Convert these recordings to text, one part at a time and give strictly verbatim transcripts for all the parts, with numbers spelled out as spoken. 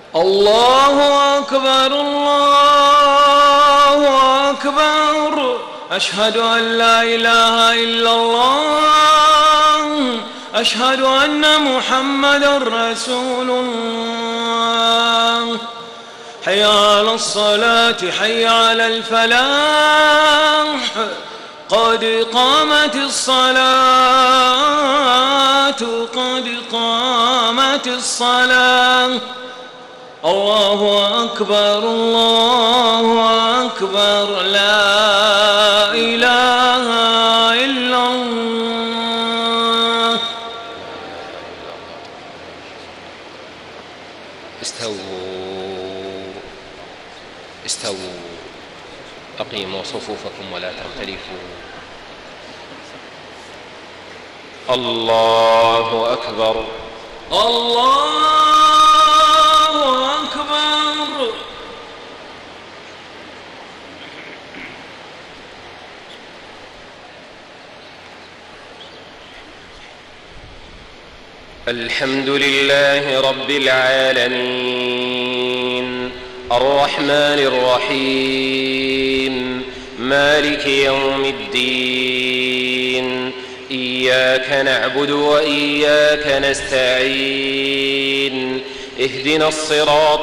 الله أكبر الله أكبر أشهد أن لا إله إلا الله أشهد أن محمدًا رسول الله حي على الصلاة حي على الفلاح قد قامت الصلاة قد قامت الصلاة الله أكبر الله أكبر لا إله إلا الله. استووا استووا أقيموا صفوفكم ولا تختلفوا. الله أكبر الله أكبر. الحمد لله رب العالمين الرحمن الرحيم مالك يوم الدين إياك نعبد وإياك نستعين اهدنا الصراط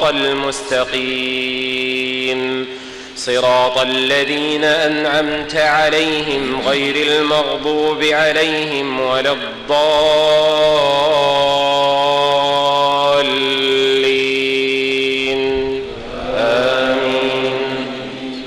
المستقيم صراط الذين أنعمت عليهم غير المغضوب عليهم ولا الضالين آمين.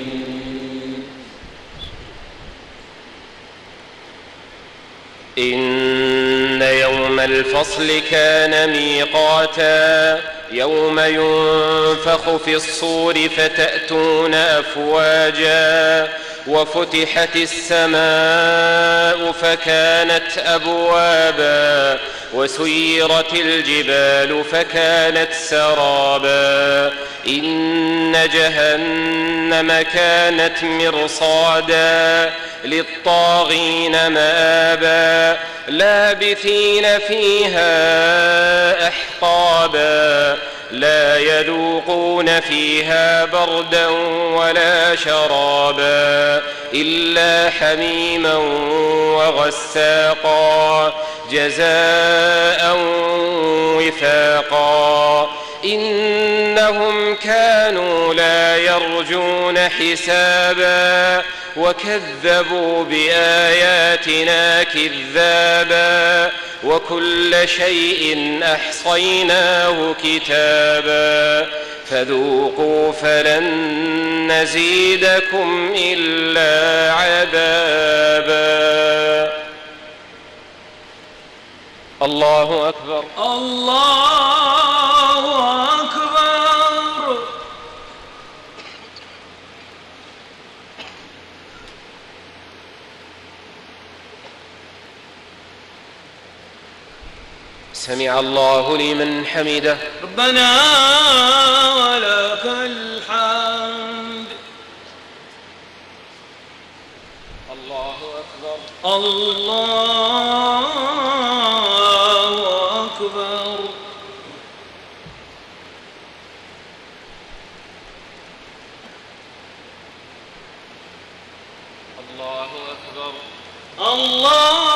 إن يوم الفصل كان ميقاتا يوم ينفخ في الصور فتأتون أفواجا وفتحت السماء فكانت أبوابا وسيرت الجبال فكانت سرابا إن جهنم كانت مرصادا للطاغين مآبا لابثين فيها أحقابا لا يذوقون فيها بردا ولا شرابا إلا حميما وغساقا جزاء وفاقا إنهم كانوا لا يرجون حسابا وكذبوا بآياتنا كذابا وكل شيء أحصيناه كتابا فذوقوا فلن نزيدكم إلا عذابا. الله أكبر الله أكبر. سمع الله لمن حمده ربنا ولك الحمد. الله أكبر الله أكبر. الله أكبر الله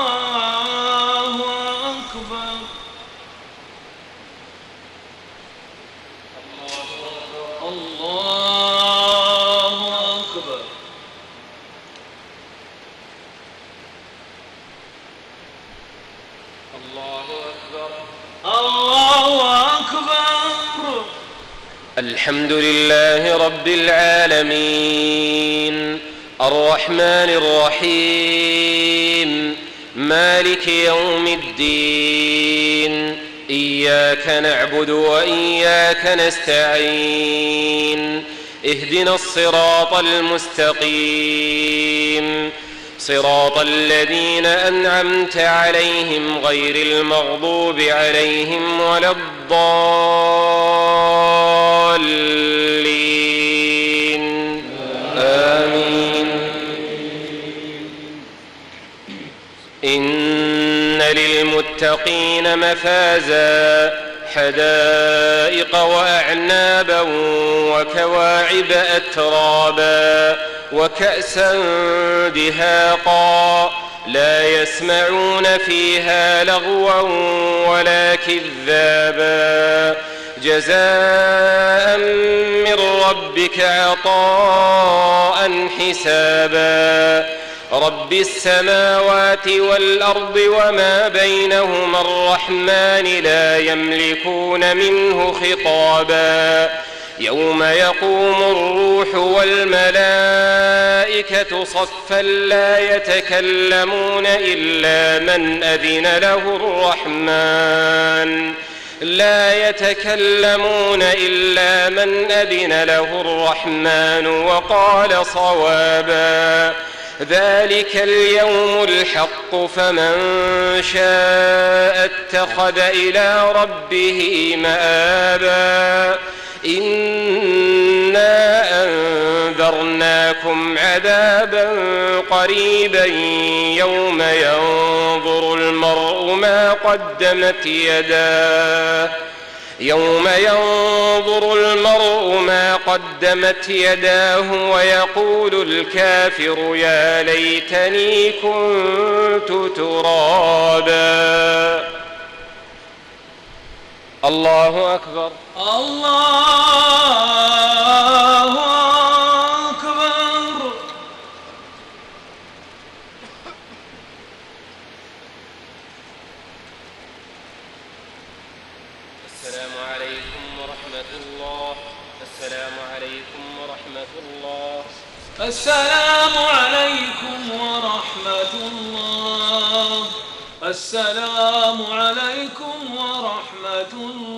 الحمد لله رب العالمين الرحمن الرحيم مالك يوم الدين إياك نعبد وإياك نستعين اهدنا الصراط المستقيم صراط الذين أنعمت عليهم غير المغضوب عليهم ولا الضالين آمين. إن للمتقين مفازا حدائق وأعنابا وكواعب أترابا وكأسا دهاقا لا يسمعون فيها لغوا ولا كذابا جزاء من ربك عطاء حسابا رب السماوات والأرض وما بينهما الرحمن لا يملكون منه خطابا يوم يقوم الروح والملائكة صفا لا يتكلمون إلا من أذن له الرحمن لا يتكلمون إلا من أذن له الرحمن وقال صوابا ذلك اليوم الحق فمن شاء اتخذ إلى ربه مآبا إنا أنذرناكم عذابا قريبا يوم ينظر المرء ما قدمت يداه يوم ينظر المرء ما قدمت يداه ويقول الكافر يا ليتني كنت ترابا. الله أكبر. الله أكبر. السلام عليكم ورحمة الله. السلام عليكم ورحمة الله. السلام عليكم ورحمة الله. السلام عليكم ورحمة الله.